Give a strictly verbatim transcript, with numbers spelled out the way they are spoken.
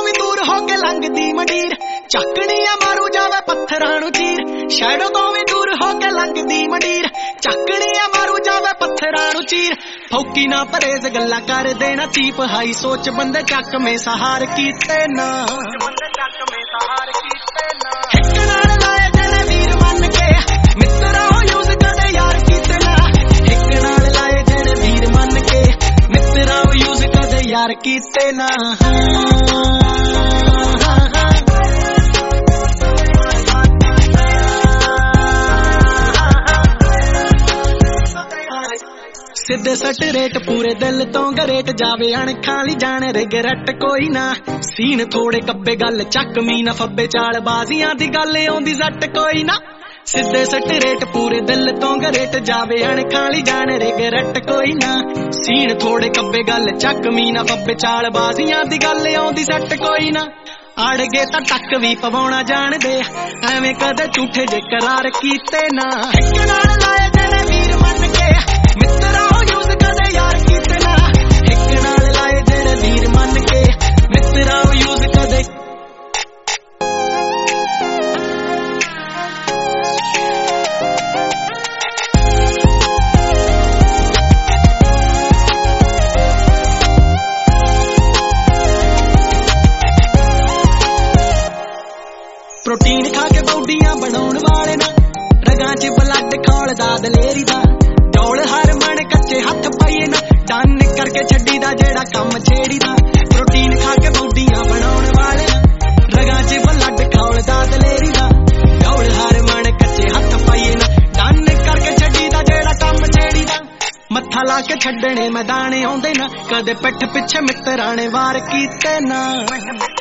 ਵੀ ਦੂਰ ਹੋ ਕੇ ਲੰਘਦੀ ਮੰਡੀਰ, ਚੱਕਣੀਆਂ ਮਾਰੂ ਜਾਵੇ ਪੱਥਰਾਂ ਨੂੰ ਚੀਰ। ਸ਼ੈਡੋ ਤੋਂ ਵੀ ਦੂਰ ਹੋ ਕੇ ਲੰਘਦੀ ਮੰਡੀਰ, ਚੱਕਣੀਆਂ ਮਾਰੂ ਜਾਵੇ ਪੱਥਰਾਂ ਨੂੰ ਚੀਰ। ਫੌਕੀ ਨਾ ਪਰਹੇਜ਼ ਗੱਲਾਂ ਕਰ ਦੇਣਾ ਚੀਪ ਹਾਈ, ਸੋਚ ਬੰਦੇ ਚੱਕ ਮੇ ਸਹਾਰ ਕੀਤੇ ਨਾ। ਇੱਕ ਨਾਲ ਲਾਏ ਜਿਹੜੇ ਵੀਰ ਮੰਨ ਕੇ ਮਿੱਤਰਾਂ ਹੋ ਯੂਜ਼ ਕਦੇ ਯਾਰ ਕੀਤੇ ਨਾ। ਇੱਕ ਨਾਲ ਲਾਏ ਜਿਹੜੇ ਵੀਰ ਮੰਨ ਕੇ ਮਿੱਤਰਾਂ ਹੋ ਯੂਜ਼ ਕਦੇ ਯਾਰ ਕੀਤੇ ਨਾ। ਸਿੱਧੇ ਸੱਟ ਰੇਟ ਪੂਰੇ ਦਿਲ ਤੋਂ ਗਰੇਟ ਜਾਵੇ ਅਣਖਾਂ ਲਈ ਜਾਣ ਰਿਗਰੈਟ ਕੋਈ ਨਾ। ਸੀਨ ਥੋੜੇ ਕੱਬੇ ਗੱਲ ਚੱਕਮੀ ਨਾ ਫੱਬੇ ਚਾਲ ਬਾਜ਼ੀਆਂ ਦੀ ਗੱਲ ਆਉਂਦੀ ਜ਼ੱਟ ਕੋਈ ਨਾ। ਸਿੱਧੇ ਸੱਟ ਰੇਟ ਪੂਰੇ ਦਿਲ ਤੋਂ ਗਰੇਟ ਜਾਵੇ ਅਣਖਾਂ ਲਈ ਜਾਣ ਰਿਗਰੈਟ ਕੋਈ ਨਾ। ਸੀਨ ਥੋੜੇ ਕੱਬੇ ਗੱਲ ਚੱਕਮੀ ਨਾ ਫੱਬੇ ਚਾਲ ਬਾਜ਼ੀਆਂ ਦੀ ਗੱਲ ਆਉਂਦੀ ਜ਼ੱਟ ਕੋਈ ਨਾ। ਅੜ ਗਏ ਤਾਂ ਟੱਕ ਵੀ ਪਵਾਉਣਾ ਜਾਣਦੇ ਐਵੇਂ ਕਦੇ ਝੂਠੇ ਜੇ ਕਰਾਰ ਕੀਤੇ ਨਾ। ਇੱਕ ਨਾਲ ਲਾਏ ਜਿਹੜੇ ਵੀਰ ਮੰਨ ਕੇ ਮਿੱਤਰਾਂ ਹੋ ਯੂਜ਼ ਕਦੇ ਯਾਰ ਕੀਤੇ ਨਾ। ਇੱਕ ਨਾਲ ਲਾਏ ਜਿਹੜੇ ਵੀਰ ਮੰਨ ਕੇ ਮਿੱਤਰਾਂ ਹੋ ਯੂਜ਼ ਕਦੇ। ਪ੍ਰੋਟੀਨ ਖਾ ਕੇ ਬੌਡੀਆਂ ਬਣਾਉਣ ਵਾਲੇ ਨਾ, ਰਗਾਂ ਚ ਬਲੱਡ ਖੋਲਦਾ ਦਲੇਰੀ ਦਾ। ਡੋਲ ਹਰ ਮਣ ਕੱਚੇ ਹੱਥ ਪਾਈਏ ਨਾ, ਡਨ ਕਰਕੇ ਛੱਡੀ ਦਾ ਜਿਹੜਾ ਕੰਮ ਛੇੜੀ ਦਾ। ਪ੍ਰੋਟੀਨ ਖਾ ਕੇ ਬੌਡੀਆਂ ਬਣਾਉਣ ਵਾਲੇ ਨਾ, ਰਗਾਂ ਚ ਬਲੱਡ ਖੋਲਦਾ ਦਲੇਰੀ ਦਾ। ਡੋਲ ਹਰ ਮਣ ਕੱਚੇ ਹੱਥ ਪਾਈਏ ਨਾ, ਡਨ ਕਰਕੇ ਛੱਡੀ ਦਾ ਜਿਹੜਾ ਕੰਮ ਛੇੜੀ ਦਾ। ਮੱਥਾ ਲਾ ਕੇ ਛੱਡਣੇ ਮੈਦਾਨ ਆਉਂਦੇ ਨਾ, ਕਦੇ ਪਿੱਠ ਪਿੱਛੇ ਮਿੱਤਰਾਂ ਨੇ ਵਾਰ ਕੀਤੇ ਨਾ।